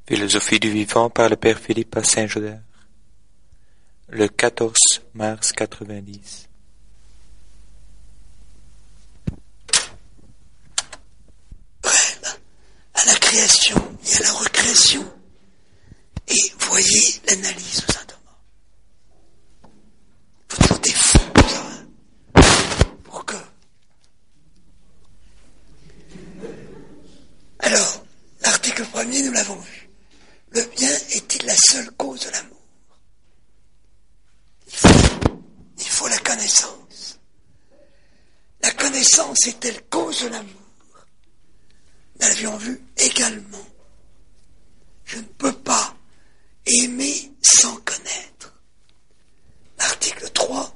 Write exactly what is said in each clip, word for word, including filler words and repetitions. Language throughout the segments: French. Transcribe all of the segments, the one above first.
Philosophie du vivant par le père Philippe à Saint-Gaudens, le quatorze mars quatre-vingt-dix. Bref, à la création et à la recréation, et voyez l'analyse de saint Thomas. Il faut toujours des fonds pour ça, pour que... Alors, l'article premier, nous l'avons vu. Le bien est-il la seule cause de l'amour? il faut, il faut la connaissance. La connaissance est-elle cause de l'amour? Nous l'avions vu également. Je ne peux pas aimer sans connaître. L'article trois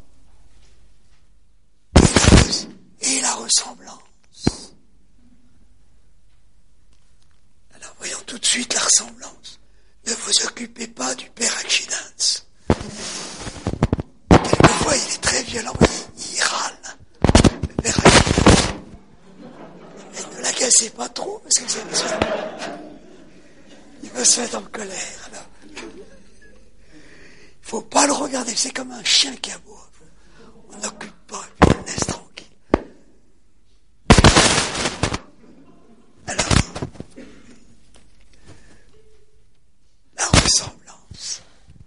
et la ressemblance. Alors voyons tout de suite la ressemblance. Ne vous occupez pas du père Accidens. Quelquefois il est très violent, il, il râle. Le père Accidens. Mais ne l'agacez pas trop parce que c'est ça. Il va se mettre en colère. Alors, il faut pas le regarder. C'est comme un chien qui aboie. On n'occupe pas et puis on le laisse tranquille. Alors, la ressemblance.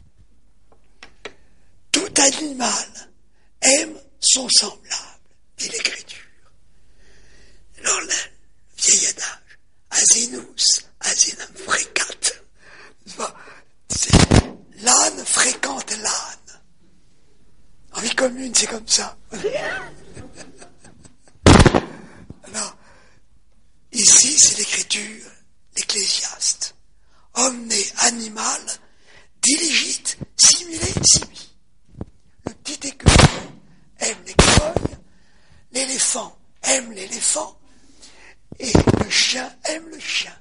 Tout animal aime son semblable, dit l'Écriture. Alors, le vieil adage, asinus, asinam frecat. C'est l'âne fréquente l'âne. En vie commune, c'est comme ça. Alors, ici, c'est l'Écriture, l'Ecclésiaste. Omne animal diligit simile sibi. Le petit écureuil aime l'écureuil, l'éléphant aime l'éléphant, et le chien aime le chien.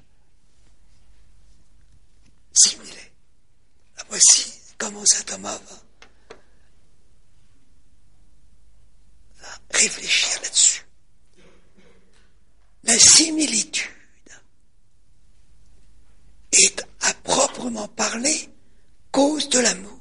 Simile. La voici comment saint Thomas va, va réfléchir là-dessus. La similitude est à proprement parler cause de l'amour.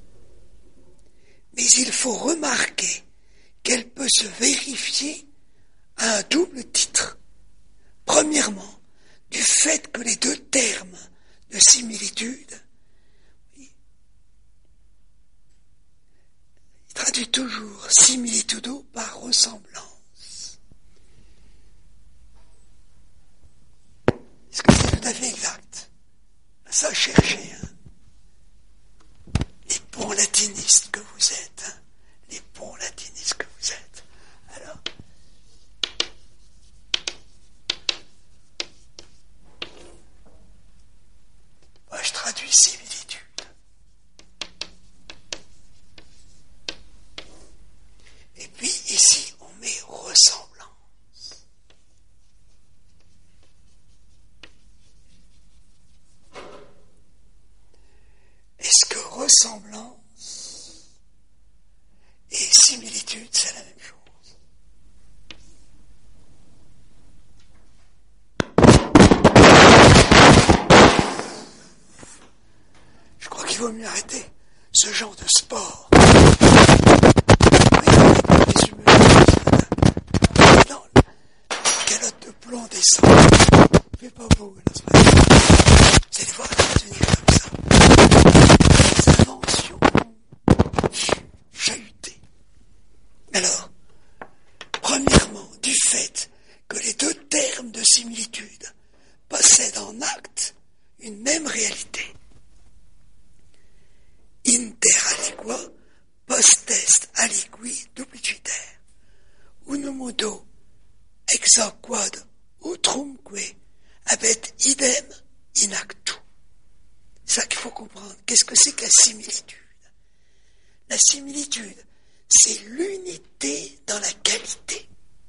Mais il faut remarquer qu'elle peut se vérifier à un double titre. Premièrement, du fait que les deux termes de similitude, il traduit toujours similitudo par ressemblance. Est-ce que c'est tout à fait exact? Ça, cherchez, hein. Les bons latinistes que vous êtes, hein. Les bons latinistes que vous êtes. Alors, moi je traduis similitude. Et puis ici, on met ressemblance. Est-ce que ressemblance et similitude, c'est la même chose? Je crois qu'il vaut mieux arrêter ce genre de sport. Les humains, non, la calotte de plomb descend. Mais pas vous, là, c'est pas vous allez voir les États-Unis comme ça. Les inventions chahutées. Alors, premièrement, du fait que les deux termes de similitude possèdent en acte une même réalité. Inter aliqua post-est aliqui dupliciter. Unum modo exa quod utrumque habet idem in actu. C'est ça qu'il faut comprendre. Qu'est-ce que c'est que la similitude? La similitude, c'est l'unité dans la qualité.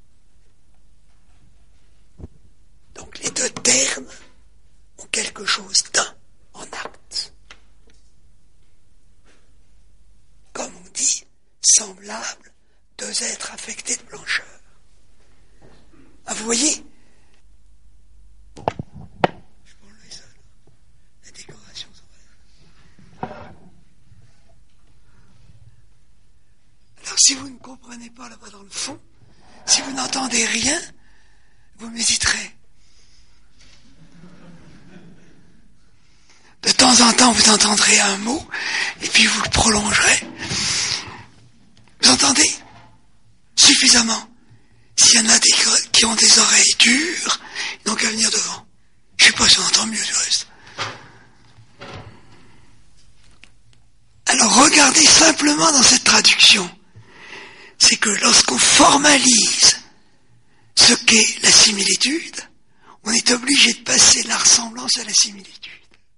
Donc les deux termes ont quelque chose d'un en acte. Comme on dit, semblable, deux êtres affectés de blancheur. Ah, vous voyez, si vous ne comprenez pas là-bas dans le fond, si vous n'entendez rien, vous m'hésiterez. De temps en temps, vous entendrez un mot, et puis vous le prolongerez. Vous entendez suffisamment. S'il y en a des, qui ont des oreilles dures, ils n'ont qu'à venir devant. Je ne sais pas si on entend mieux du reste. Alors regardez simplement dans cette traduction. C'est que lorsqu'on formalise ce qu'est la similitude, on est obligé de passer de la ressemblance à la similitude.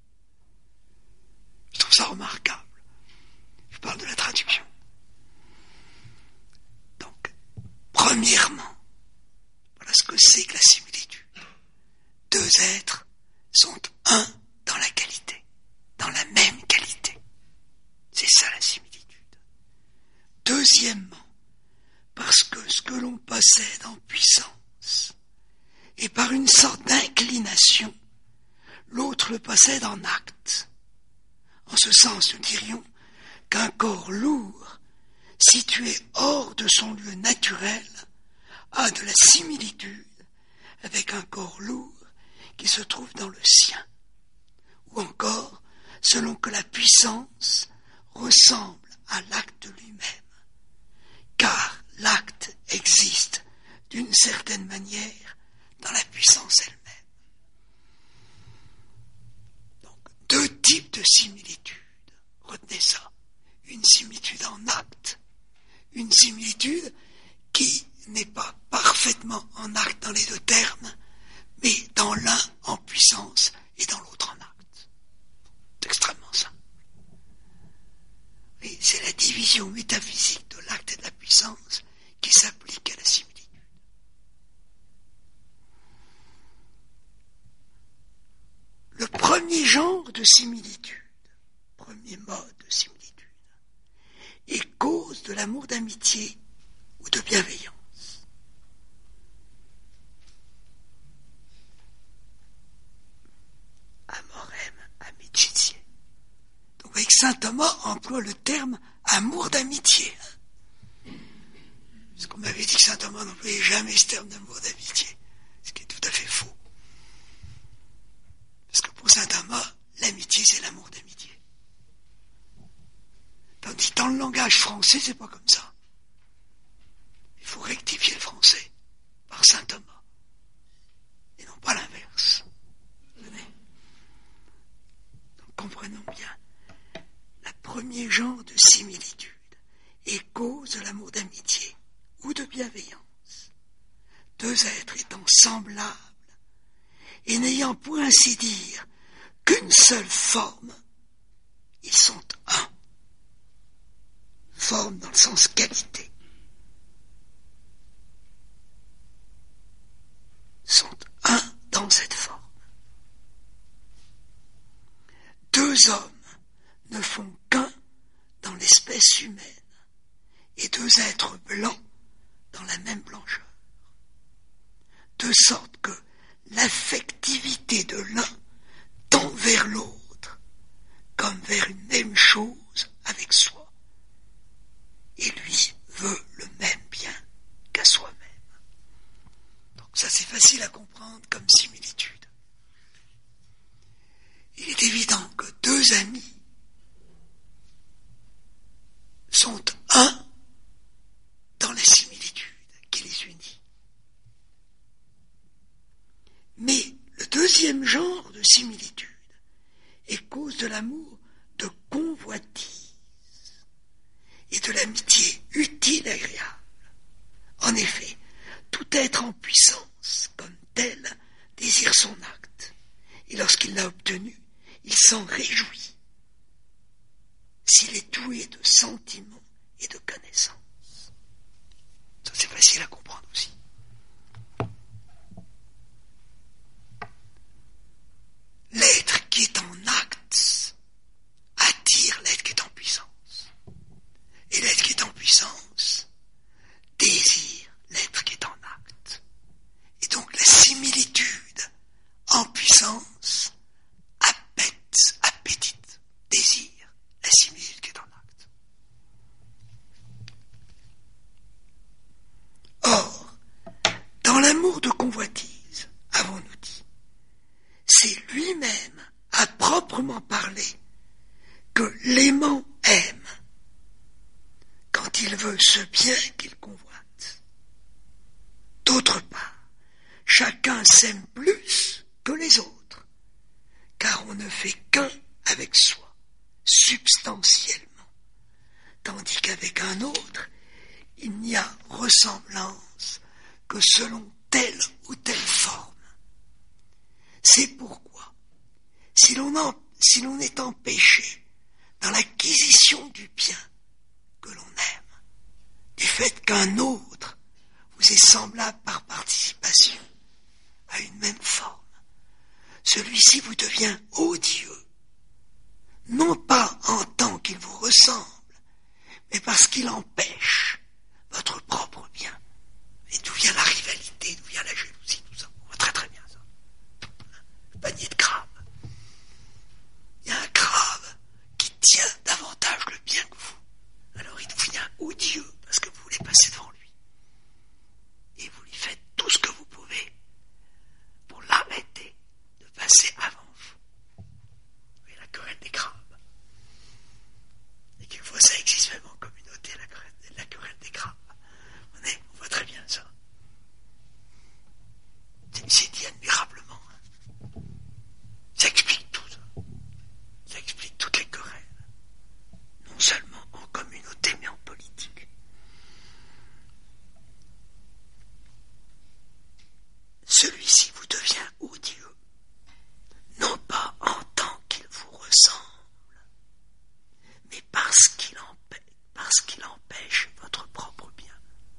Je trouve ça remarquable. Je parle de la traduction. Donc, premièrement, voilà ce que c'est que la similitude. Deux êtres sont un dans la qualité, dans la même qualité. C'est ça la similitude. Deuxièmement, parce que ce que l'on possède en puissance, et par une sorte d'inclination, l'autre le possède en acte. En ce sens, nous dirions qu'un corps lourd, situé hors de son lieu naturel, a de la similitude avec un corps lourd qui se trouve dans le sien. Ou encore, selon que la puissance ressemble à l'acte lui-même, car l'acte existe d'une certaine manière dans la puissance elle-même. Donc, deux types de similitudes. Retenez ça. Une similitude en acte, une similitude qui n'est pas parfaitement en acte dans les deux termes, mais dans l'un en puissance et dans l'autre en acte. C'est extrêmement simple. Et c'est la division métaphysique de l'acte et de la puissance qui s'applique à la similitude. Le premier genre de similitude, premier mode de similitude, est cause de l'amour d'amitié ou de bienveillance. Amorem amicitia. Donc avec saint Thomas emploie le terme amour d'amitié. Parce qu'on m'avait dit que saint Thomas n'employait jamais ce terme d'amour d'amitié, ce qui est tout à fait faux. Parce que pour saint Thomas, l'amitié c'est l'amour d'amitié. Tandis que dans le langage français, c'est pas comme ça. Il faut rectifier le français par saint Thomas. Et non pas l'inverse. Donc comprenons bien. Le premier genre de similitude est cause de l'amour d'amitié ou de bienveillance. Deux êtres étant semblables et n'ayant pour ainsi dire qu'une seule forme, ils sont un. Forme dans le sens qualité. Sont un dans cette forme. Deux hommes ne font qu'un dans l'espèce humaine et deux êtres blancs dans la même blancheur. De sorte que l'affectivité de l'un tend vers l'autre comme vers une même chose avec soi. Et lui veut le même bien qu'à soi-même. Donc ça c'est facile à comprendre comme similitude. Il est évident que deux amis sont un dans la similitude qui les unit. Mais le deuxième genre de similitude est cause de l'amour de convoitise et de l'amitié utile et agréable. En effet, tout être en puissance, comme tel, désire son acte, et lorsqu'il l'a obtenu, il s'en réjouit, s'il est doué de sentiments et de connaissances. Ça, c'est facile à comprendre aussi. L'être qui est en acte attire l'être qui est en puissance. Et l'être qui est en puissance désire l'être qui est en acte. Et donc la similitude en puissance appète, appétite, désire la similitude qui est en acte. c'est lui-même, à proprement parler, que l'aimant aime, quand il veut ce bien qu'il convoite. D'autre part, chacun s'aime plus que les autres, car on ne fait qu'un avec soi, substantiellement, tandis qu'avec un autre, il n'y a ressemblance que selon telle ou telle forme. C'est pourquoi, si l'on, en, si l'on est empêché dans l'acquisition du bien que l'on aime, du fait qu'un autre vous est semblable par participation à une même forme, celui-ci vous devient odieux, non pas en tant qu'il vous ressemble, mais parce qu'il empêche votre propre bien. Et d'où vient la rivalité, d'où vient la jalousie, tout ça. On voit très très bien ça. Le panier de crabes. Il y a un crabe qui tient davantage le bien que vous. Alors il devient odieux parce que vous voulez passer devant lui. Et vous lui faites tout ce que vous pouvez pour l'arrêter de passer avant vous. Vous voyez la querelle des crabes. Et quelquefois ça existe même en communauté, la querelle, la querelle des crabes. On, est, on voit très bien ça. C'est, c'est dit admirablement. Hein. Ça explique tout ça. Ça explique toutes les querelles. Non seulement en communauté, mais en politique. Celui-ci vous devient odieux, non pas en tant qu'il vous ressemble, mais parce qu'il empêche, parce qu'il empêche votre propre bien.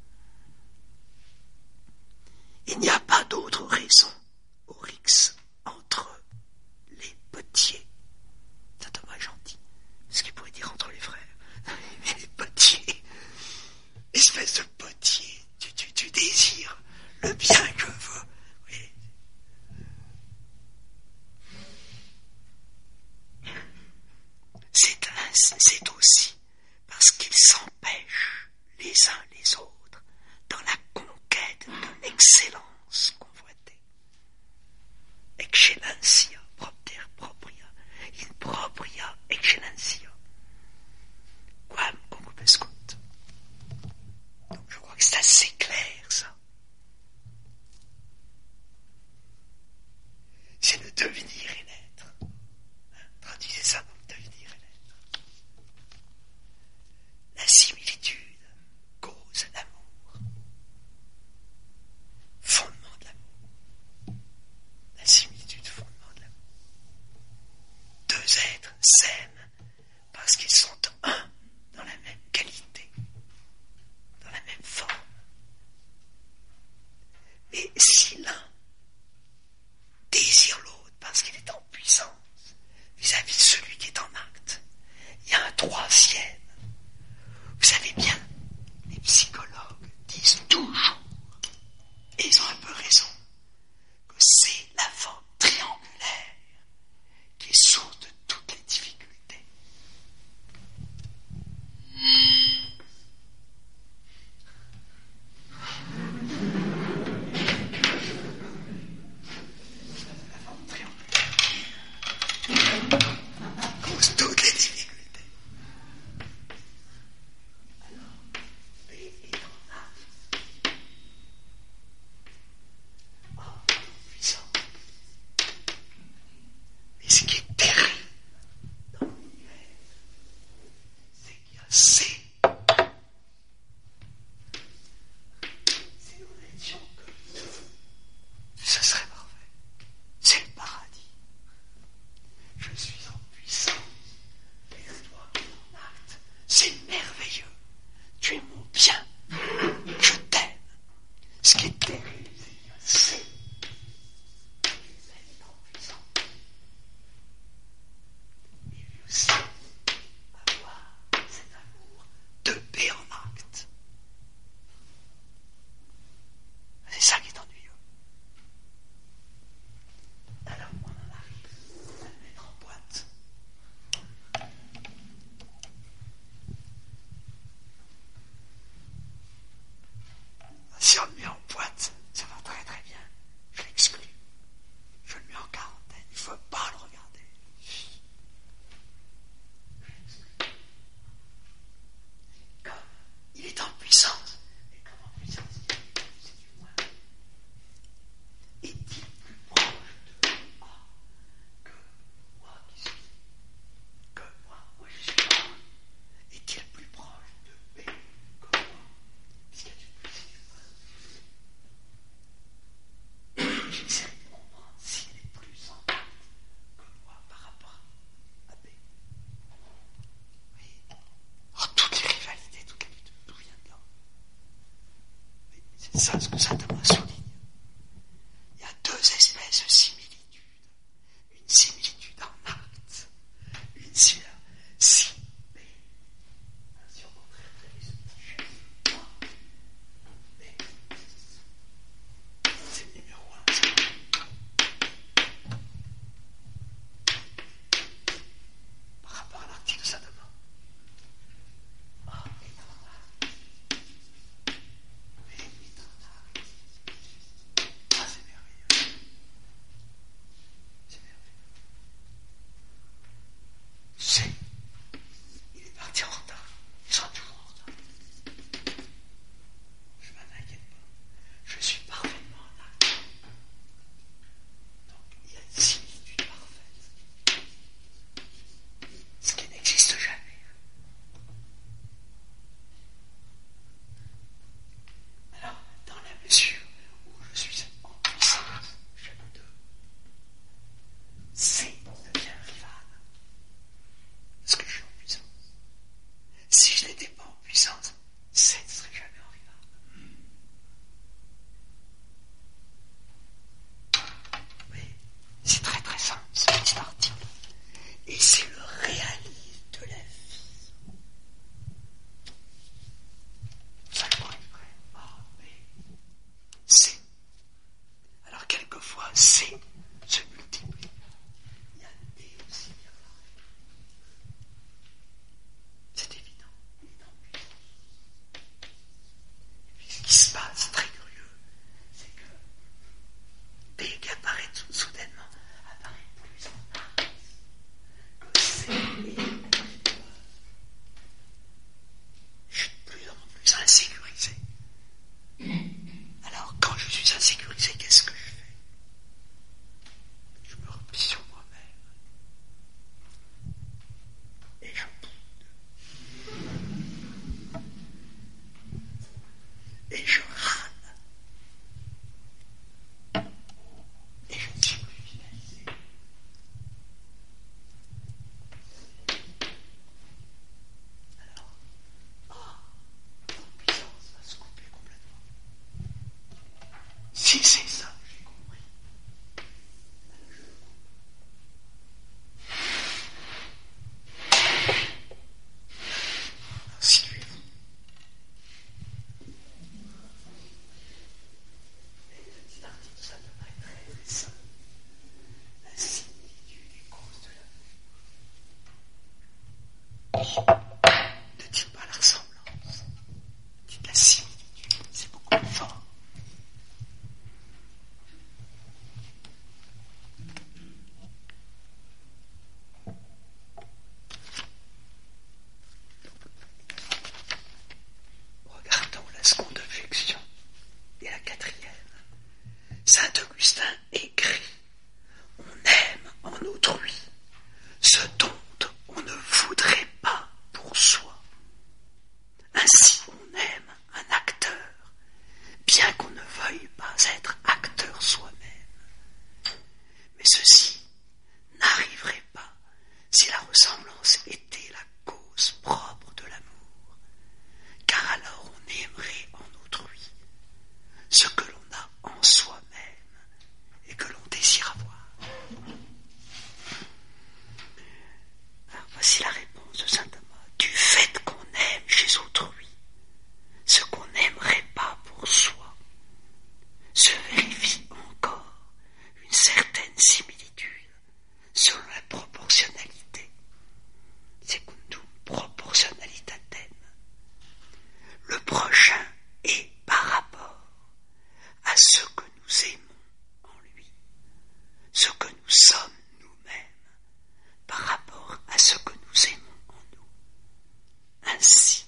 Il n'y a pas d'autre raison, Oryx, entre les potiers. C'est dommage gentil, ce qu'il pourrait dire entre les frères. Mais les potiers, espèce de potier, tu, tu, tu désires le bien que veut. Oui. C'est, un, c'est aussi parce qu'ils s'empêchent les uns les autres dans la conquête de l'excellence convoitée. Excellencia, propter propria, in propria excellencia. Quam concupescunt. Donc je crois que c'est assez clair ça. C'est le devenir et l'être. Hein, traduisez ça dans le devenir et l'être. La similitude cause l'amour. Fondement de l'amour. La similitude, fondement de l'amour. Deux êtres s'aiment parce qu'ils sont un dans la même qualité, dans la même forme. Mais si l'un désire l'autre parce qu'il est en puissance vis-à-vis de celui qui est en acte, il y a un troisième. Vous savez bien, les psychologues disent toujours, et ils ont un peu raison, que c'est la forme triangulaire qui est source de toutes les difficultés. ça ce que saint Thomas souligne. Il y a deux espèces de similitudes. Une similitude en acte, une similitude si, mais, si on montrait les outils, mais, c'est le numéro un, ça. Par rapport à l'article de saint Thomas. Si c'est ça, j'ai compris. Suivez-vous. Et le petit article, ça devrait être très récent. La similitude est cause de l'amour. Ne dites pas la ressemblance. Dites la similitude. C'est beaucoup plus fort. Seconde objection et la quatrième. Saint Augustin écrit: on aime en autrui ce dont on ne voudrait pas pour soi. Ainsi on aime un acteur, bien qu'on ne veuille pas être acteur soi-même. Mais ceci n'arriverait pas si la ressemblance était la cause propre de l'amour, car alors on aimerait en autrui ce que l'on a en soi-même et que l'on désire avoir. Alors voici la réponse de saint Thomas. Du fait qu'on aime chez autrui ce qu'on n'aimerait pas pour soi, se vérifie encore une certaine similitude selon la proportionnalité. Secundum proportionalitatem. Le prochain est par rapport à ce que nous aimons en lui, ce que nous sommes nous-mêmes par rapport à ce que nous aimons en nous. Ainsi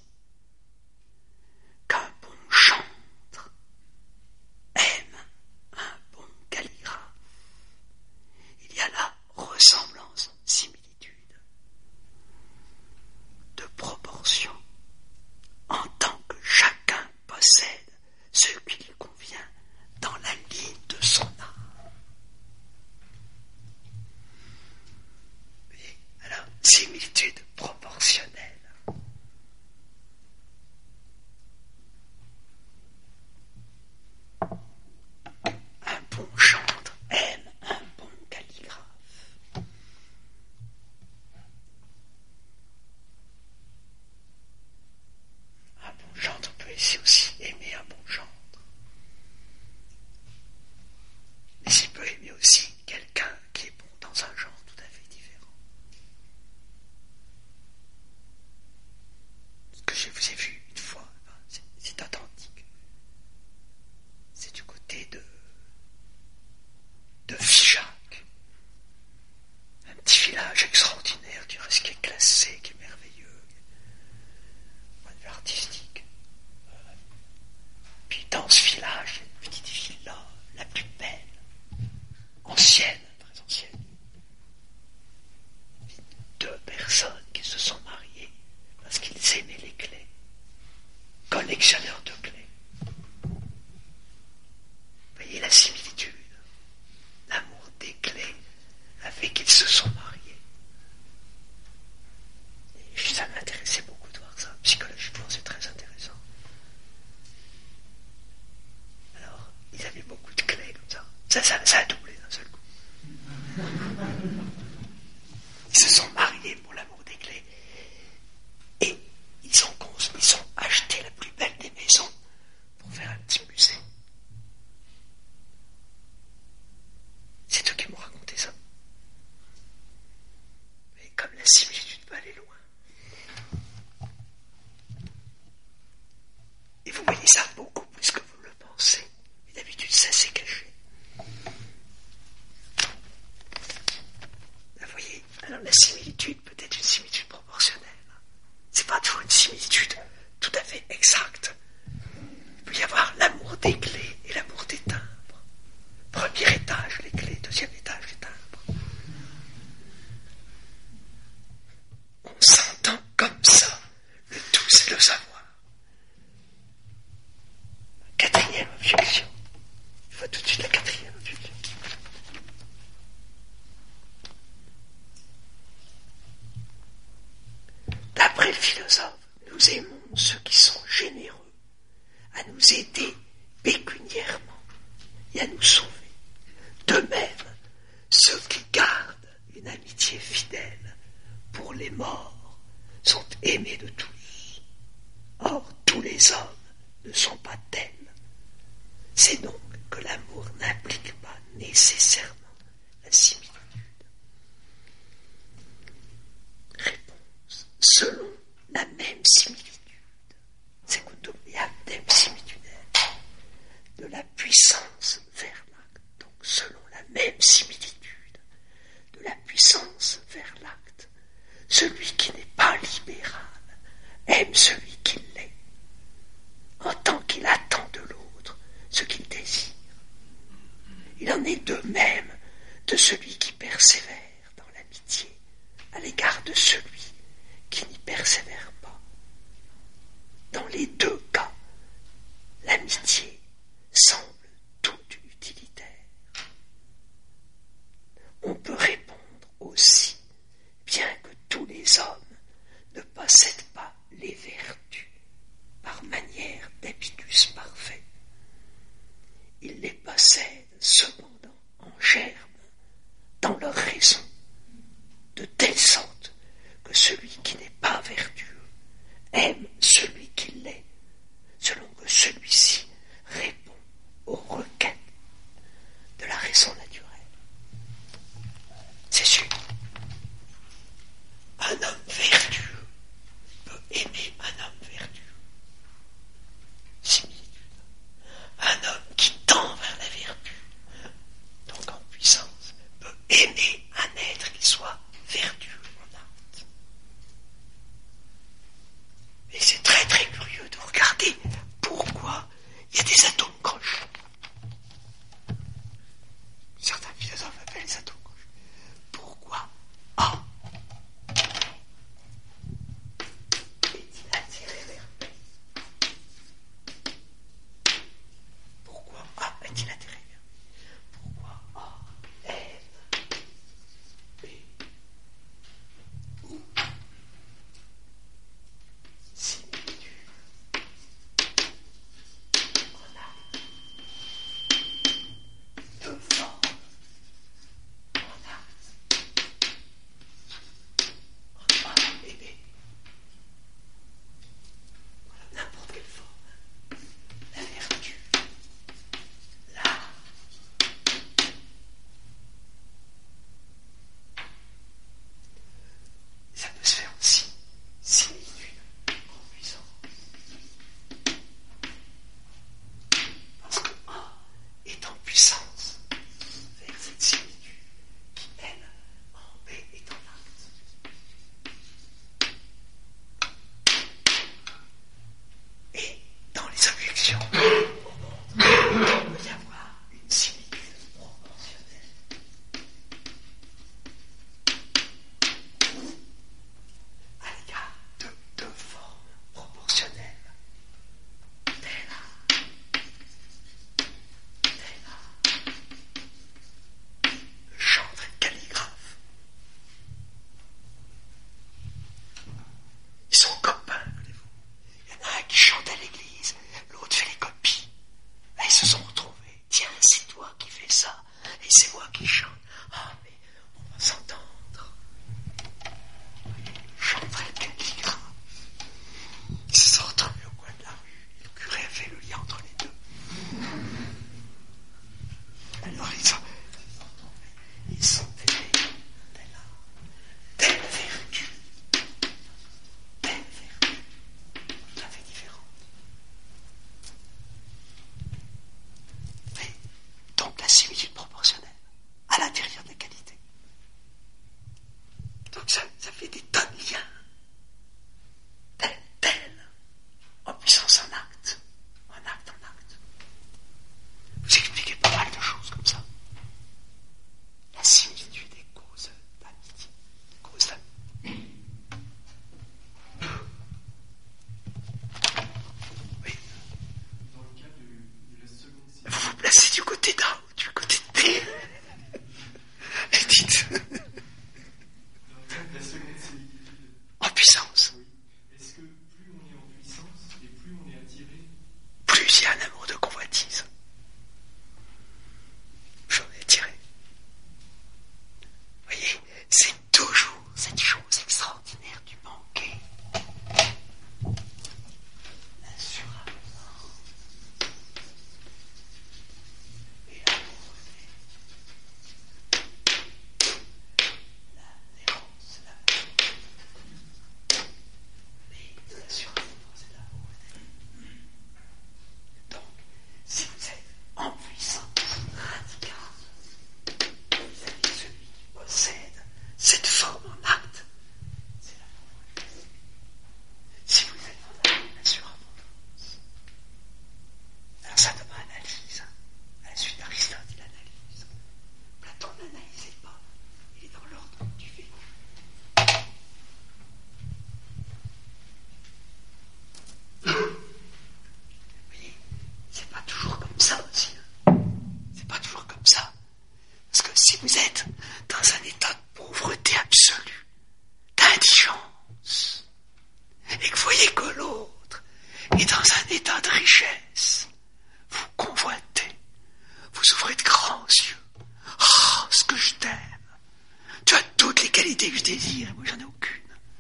qu'un bon chantre aime un bon calligraphe, il y a là ressemblance, similitude, de proportion, en tant que chacun possède ce qui lui convient dans la ligne de son art. sait aussi aimer un bon gendre. Mais il peut aimer aussi quelqu'un qui est bon dans un genre tout à fait différent. Ce que je vous ai vu une fois, c'est, c'est authentique. C'est du côté de, de Figeac. Un petit village extraordinaire, du reste qui est classé, qui est merveilleux, point de vue artistique. Puis dans ce village, il y a une petite villa, la plus belle, ancienne, très ancienne. Deux personnes qui se sont mariées parce qu'ils aimaient les clés, collectionneurs de clés. Vous voyez la similitude, l'amour des clés avec qu'ils se sont mariés. Et ça m'intéressait beaucoup de voir ça, psychologiquement c'est très intéressant. Alors, ils avaient beaucoup de clés comme ça, ça, ça, ça a doublé d'un seul coup. Ils se sont mariés pour l'amour des clés et ils ont, ils ont acheté la plus belle des maisons pour faire un petit musée. C'est eux qui m'ont raconté ça. Mais comme la similitude peut aller loin. Et vous voyez ça beaucoup plus que vous le pensez. Et d'habitude, ça s'est caché. Vous voyez, alors la similitude peut être une similitude proportionnelle. C'est pas toujours une similitude tout à fait exacte. Il peut y avoir l'amour des clés et l'amour des timbres. Premier étage, les clés, deuxième étage, les timbres. On s'entend comme ça. Le tout, c'est le savoir. Quatrième objection. Il faut tout de suite la quatrième objection. D'après le philosophe, nous aimons ceux qui sont généreux à nous aider pécuniairement et à nous sauver. De même, ceux qui gardent une amitié fidèle pour les morts sont aimés de tous. Or, tous les hommes ne sont pas tels. C'est donc que l'amour n'implique pas nécessairement la similitude. Réponse. Selon la même similitude, c'est dem similitudaire, de la puissance vers l'acte. Donc, selon la même similitude, de la puissance vers l'acte, celui qui n'est pas libéral aime celui qui l'est, en tant qu'il attend de l'autre ce qu'il désire. Il en est de même de celui qui persévère dans l'amitié à l'égard de celui qui n'y persévère pas. Dans les deux cas, l'amitié semble toute utilitaire. On peut répondre aussi, bien que tous les hommes ne possèdent pas les vertus par manière d'habitus parfait, ils les possèdent cependant en germe dans leur raison, de telle sorte que celui qui n'est pas vertueux aime celui qui l'est, selon que celui-ci répond aux requêtes de la raison naturelle. C'est sûr. Un homme vertueux peut aimer un homme vertueux. Similitude. Un homme qui tend vers la vertu, donc en puissance, peut aimer un être qui soit vertueux en acte. Et c'est très très curieux de regarder pourquoi il y a des atomes croches. Certains philosophes appellent les atomes croches. Pourquoi A est-il attiré vers B? Pourquoi A est-il attiré vers B? Pourquoi A aime c'est toujours cette chose extraordinaire du banquet. La surabondance et la pauvreté. L'errance, la... mais la surabondance et la pauvreté. Donc, si vous êtes en puissance radicale, vous avez celui qui possède cette forme en acte, c'est la pauvreté. Si vous êtes en la surabondance, alors ça demande analyse. À la suite d'Aristote, il analyse. Platon n'analysait pas. Il est dans l'ordre du vécu. Vous voyez, c'est pas toujours comme ça aussi. Hein. C'est pas toujours comme ça. Parce que si vous êtes dans un état de pauvreté absolue, d'indigence, et que vous voyez que l'autre est dans un état de richesse, vous convoitez, vous ouvrez de grands yeux. Oh, ce que je t'aime. Tu as toutes les qualités que je désire, et moi j'en ai aucune.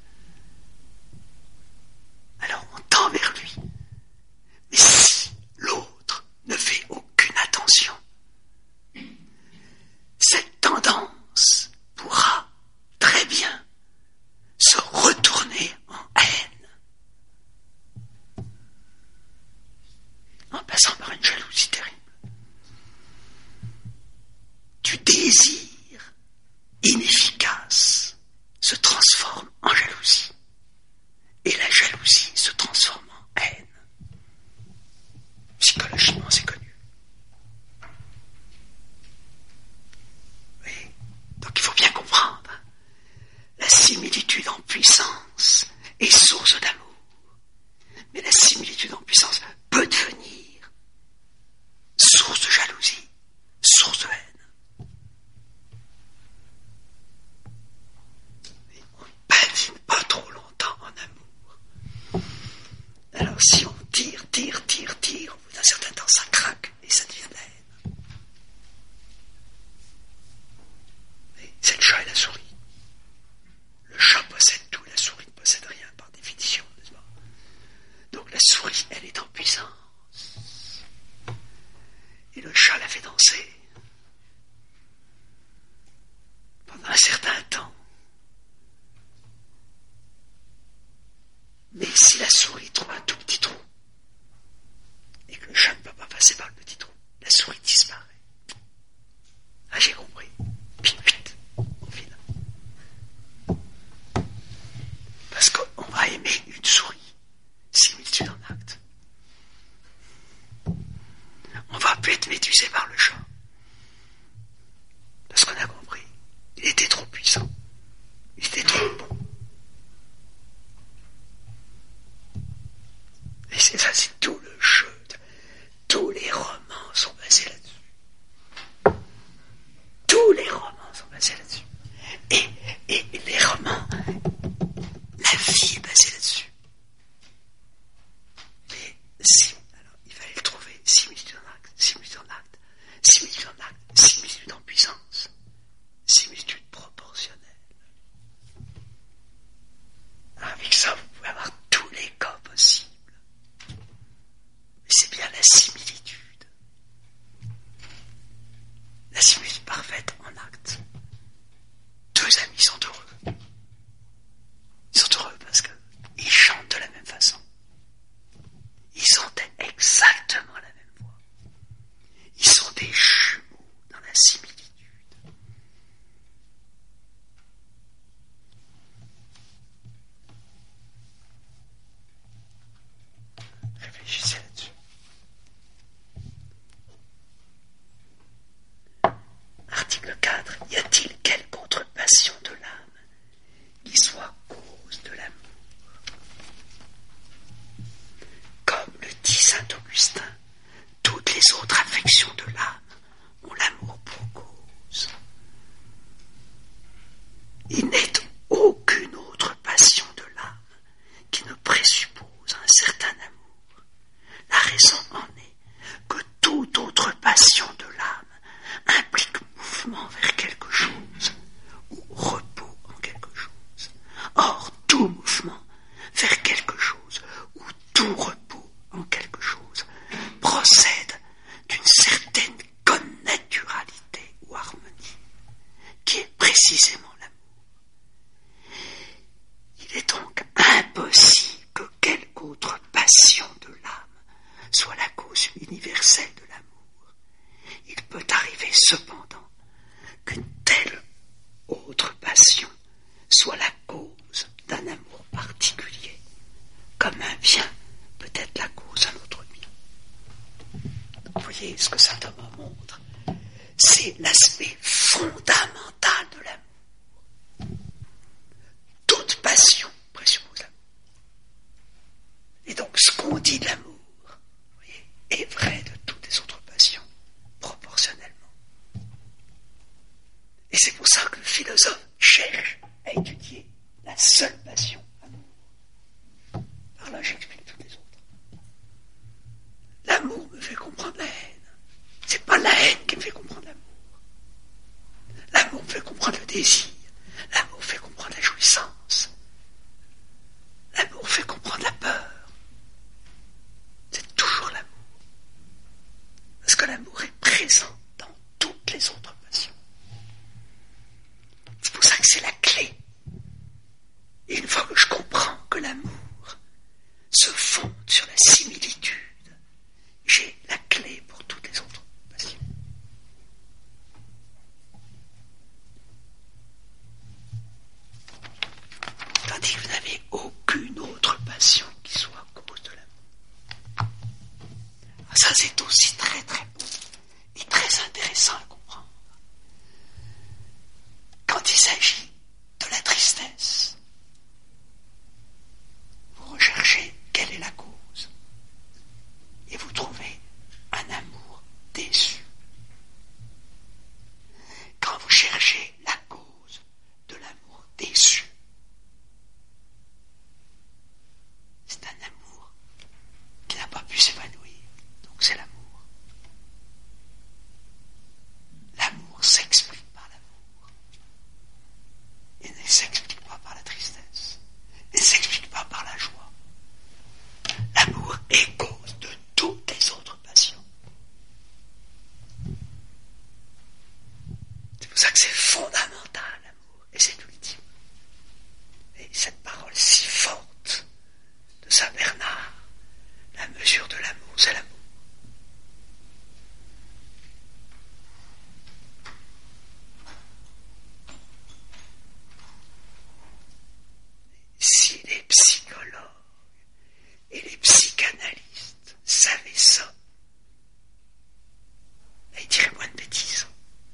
Alors on tend vers lui. Mais si l'autre ne fait aucune attention, cette tendance pourra très bien se retourner en haine, en passant par une jalousie terrible. Du désir inefficace se transforme en jalousie, et la jalousie se transforme en haine. Psychologiquement, c'est connu. Oui. Donc il faut bien comprendre. La similitude en puissance est source d'amour. Mais la similitude en puissance peut devenir source de jalousie, source de haine. Mais on ne patine pas trop longtemps en amour. Alors si on tire, tire, tire, tire, au bout d'un certain temps ça craque et ça devient de la haine. Et c'est le chat et la souris. Le chat possède tout, la souris ne possède rien par définition, n'est-ce pas? Donc la souris, elle est en puissance. Et le chat la fait danser. Pendant un certain temps. Mais si la souris trouve un tout petit trou, et que le chat ne peut pas passer par le petit trou, la souris disparaît. Ah, j'ai compris. Vite, vite, on file. Parce qu'on va aimer une souris, similitude en acte. On va plus être médusé par le chat. Parce qu'on a compris, il était trop puissant. Il était trop bon. Et c'est ça, c'est tout le jeu. Tous les romans sont basés là-dessus. Tous les romans sont basés là-dessus. Et, et, et les romans, la vie est basée là-dessus. Mais si, alors il fallait le trouver, similitude en acte, similitude en acte, similitude en acte, similitude en puissance, similitude proportionnelle. Avec ça, vous pouvez avoir tous les cas possibles. Mais c'est bien la similitude. La similitude parfaite en acte. Deux amis sont heureux. Ils sont heureux parce qu'ils chantent de la même façon. Ils ont exactement la même voix. Ils sont des jumeaux dans la similitude. Réfléchissez là-dessus. Article quatre. Y a-t-il quelque autre passion de l'âme qui soit cause de l'amour? Comme le dit saint Augustin, toutes les autres affections de l'âme ont l'amour pour cause. Il n'est aucune autre passion de l'âme qui ne présuppose un certain amour. La raison en est que toute autre passion de l'âme implique mouvement vers quelque chose ou repos précisément l'amour. Il est donc impossible que quelque autre passion de l'âme soit la cause universelle de l'amour. Il peut arriver cependant qu'une telle autre passion soit la cause d'un amour particulier, comme un bien peut être la cause d'un autre bien. Vous voyez ce que saint Thomas montre, c'est l'aspect fondamental de l'amour. Toute passion présuppose l'amour. Et donc ce qu'on dit de l'amour, vous voyez, est vrai de toutes les autres passions, proportionnellement. Et c'est pour ça que le philosophe cherche à étudier la seule passion, l'amour. Par là, j'explique toutes les autres. L'amour me fait comprendre la haine. C'est pas la haine qui me fait comprendre l'amour. L'amour me fait comprendre le désir. L'amour me fait comprendre la jouissance. L'amour me fait comprendre la peur. C'est toujours l'amour. Parce que l'amour est présent dans toutes les autres passions. C'est pour ça que c'est la clé. Et une fois que je comprends que l'amour se fonde sur la similitude, j'ai la clé pour toutes les autres passions. Tandis que vous n'avez aucune autre passion qui soit cause de l'amour. Ça, c'est aussi très très beau et très intéressant à comprendre. Quand il s'agit de la tristesse, vous recherchez quelle est la cause et vous trouvez un amour déçu. Quand vous cherchez la cause de l'amour déçu, c'est un amour qui n'a pas pu s'évanouir, donc c'est l'amour. L'amour s'explique par l'amour. Il ne s'explique pas par la tristesse. Il ne s'explique pas par la joie. L'amour est cause de toutes les autres passions. C'est pour ça que c'est fondamental, l'amour, et c'est ultime. Et cette parole si forte de saint Bernard, la mesure de l'amour, c'est l'amour. Si les psychologues et les psychanalystes savaient ça, ils diraient moins de bêtises.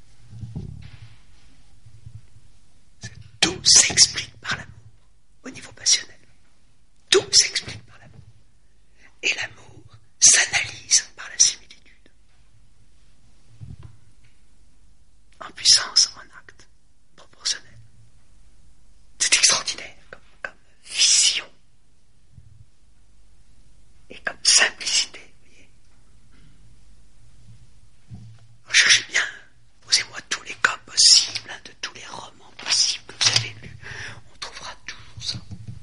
Tout s'explique par l'amour, au niveau passionnel. Tout s'explique par l'amour. Et l'amour s'analyse par la similitude. En puissance, en acte, proportionnel. C'est extraordinaire comme, comme vision. Et comme simplicité, vous voyez. Alors, cherchez bien, posez-moi tous les cas possibles, hein, de tous les romans possibles que vous avez lus. On trouvera toujours ça.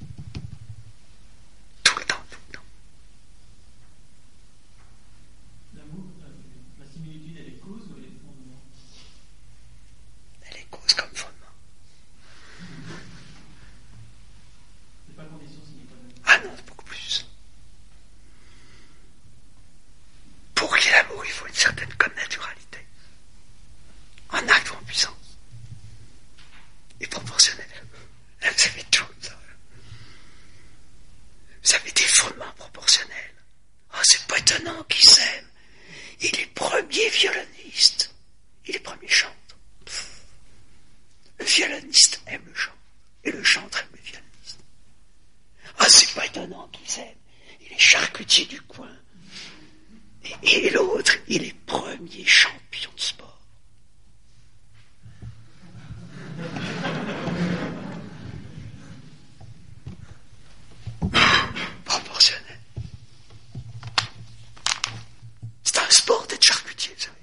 Tout le temps, tout le temps. L'amour, euh, la similitude, elle est cause ou elle est fondement? Elle est cause comme fondement. C'est pas condition sine qua non. Ah non, c'est beaucoup plus. Pour qu'il y ait l'amour, il faut une certaine connaturalité. En acte ou en puissance. Et proportionnel. Vous avez tout, ça. Vous avez des fondements proportionnels. Oh, c'est pas étonnant qu'il s'aime. Il est premier violoniste. Il est premier chantre. Pff. Le violoniste aime le chant. Et le chantre aime le violoniste. Ah, c'est pas étonnant qu'il s'aime. Il est charcutier du coin. Et, et l'autre, il est premier champion de sport. Proportionnel. C'est un sport d'être charcutier, vous savez.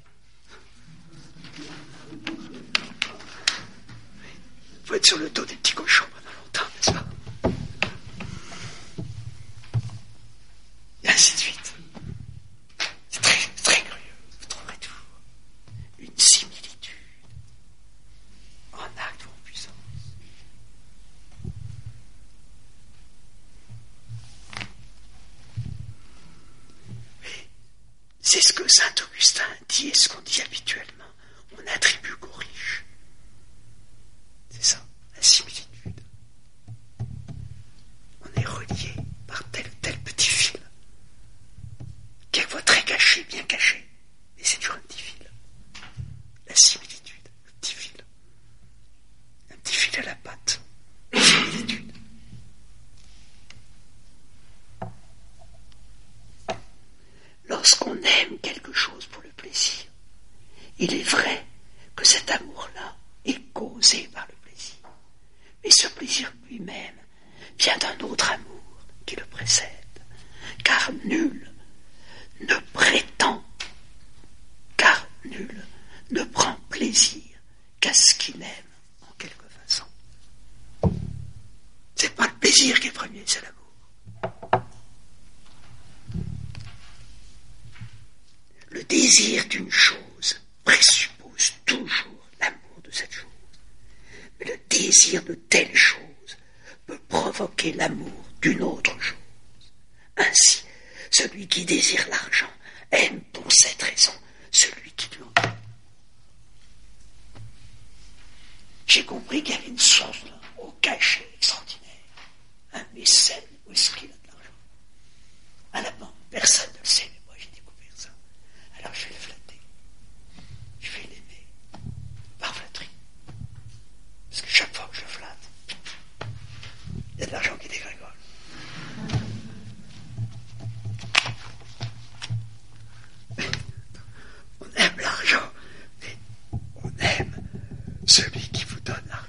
Il faut être sur le dos des petits cochons pendant longtemps, n'est-ce pas? Et ainsi de suite. C'est très, très curieux. Vous trouverez toujours une similitude en acte ou en puissance. saint Augustin dit et ce qu'on dit habituellement, on attribue qu'aux riches. C'est ça, la similitude. On est relié par tel ou tel petit fil. Quelquefois très caché, bien caché, mais c'est toujours un petit fil. La similitude, le petit fil. Un petit fil à la patte. La similitude. Lorsqu'on aime quelque chose pour le plaisir, il est vrai que cet amour-là est causé par le plaisir. Mais ce plaisir lui-même vient d'un autre amour qui le précède. Car nul ne prétend, car nul ne prend plaisir qu'à ce qu'il aime en quelque façon. C'est pas le plaisir qui est premier, c'est l'amour. Le désir d'une chose présuppose toujours l'amour de cette chose. Mais le désir de telle chose peut provoquer l'amour d'une autre chose. Ainsi, celui qui désire l'argent aime pour cette raison celui qui lui en donne. J'ai compris qu'il y avait une source là, au cachet extraordinaire. Un mécène, où est-ce qu'il a de l'argent? À la banque, personne ne le sait, mais moi j'ai découvert ça. Alors je vais le flatter. Je vais l'aimer. Par flatterie. Parce que chaque fois que je le flatte, il y a de l'argent qui dégrégole. On aime l'argent, mais on aime celui qui vous donne l'argent.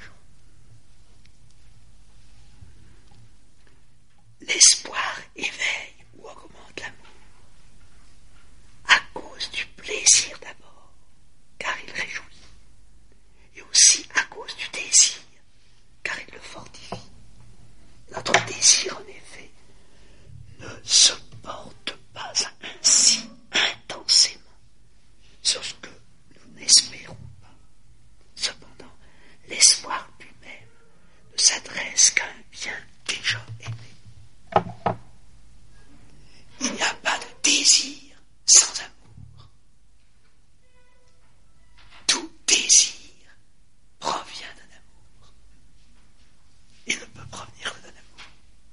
L'espoir éveille ou augmente l'amour. À cause du plaisir d'abord, car il réjouit. Et aussi à cause du désir, car il le fortifie. Notre désir, en effet, ne se porte pas ainsi intensément sur ce que nous n'espérons pas. Cependant, l'espoir lui-même ne s'adresse qu'à un bien déjà aimé. Il n'y a pas de désir sans amour. Tout désir provient d'un amour. Il ne peut provenir que d'un amour.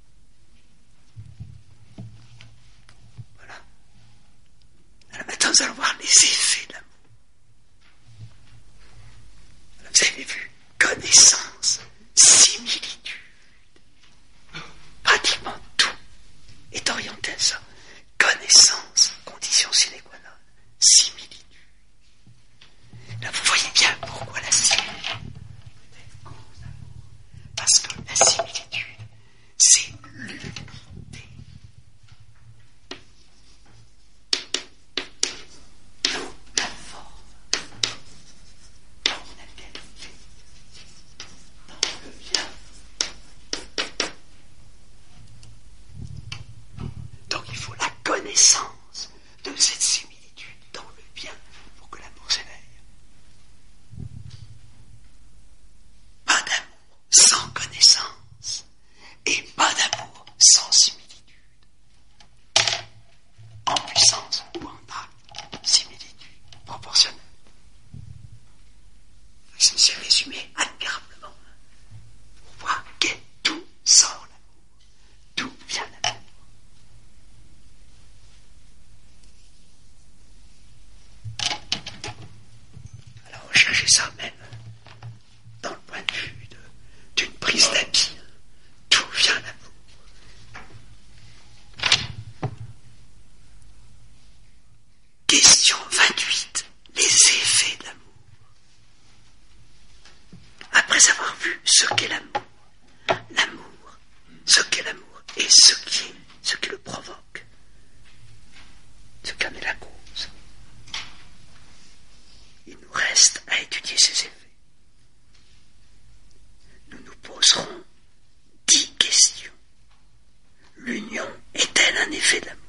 Voilà. Alors maintenant, nous allons voir les effets de l'amour. Alors, vous avez vu, connaissance, similitude. Pratiquement tout est orienté à ça. Connaissance, condition sine qua non, similitude. Là, vous voyez bien pourquoi la similitude peut être cause d'amour. Parce que la similitude, c'est l'unité. Non, la forme, dans la qualité, dans le bien. Donc il faut la connaissance de cette similitude dans le bien pour que l'amour s'éveille. Pas d'amour sans connaissance et pas d'amour sans similitude. En puissance ou en acte, similitude proportionnelle. Je me suis résumé admirablement pour voir que tout sort l'amour, tout vient l'amour. Alors recherchez ça même dans le point de vue de, d'une prise d'habit. Tout vient l'amour. Question vingt-huit. Les effets de l'amour. Après avoir vu ce qu'est l'amour, l'amour, ce qu'est l'amour et ce qui est, ce qui le provoque, ce qu'en est la cause, il nous reste à étudier ces effets. Nous nous poserons dix questions. L'union est-elle un effet d'amour?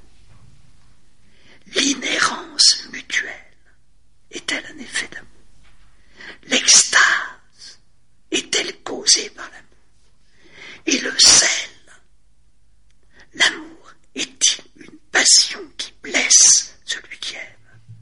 L'inhérence mutuelle est-elle un effet d'amour? L'extase est-elle causée par l'amour? Et le zèle, l'amour est-il une passion qui blesse celui qui aime?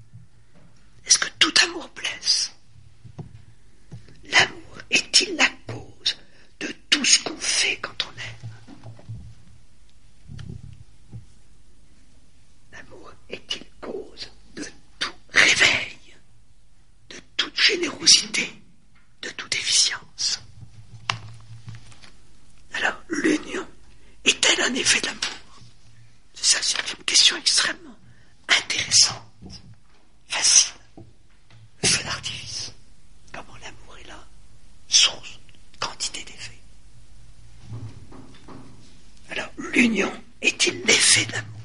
effet de l'amour? C'est ça, c'est une question extrêmement intéressante, facile. Le feu d'artifice. Comment l'amour est là, source, quantité d'effets. Alors, l'union est-il l'effet de l'amour?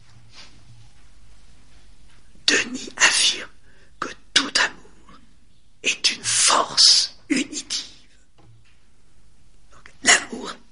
Denis affirme que tout amour est une force unitive. Donc, l'amour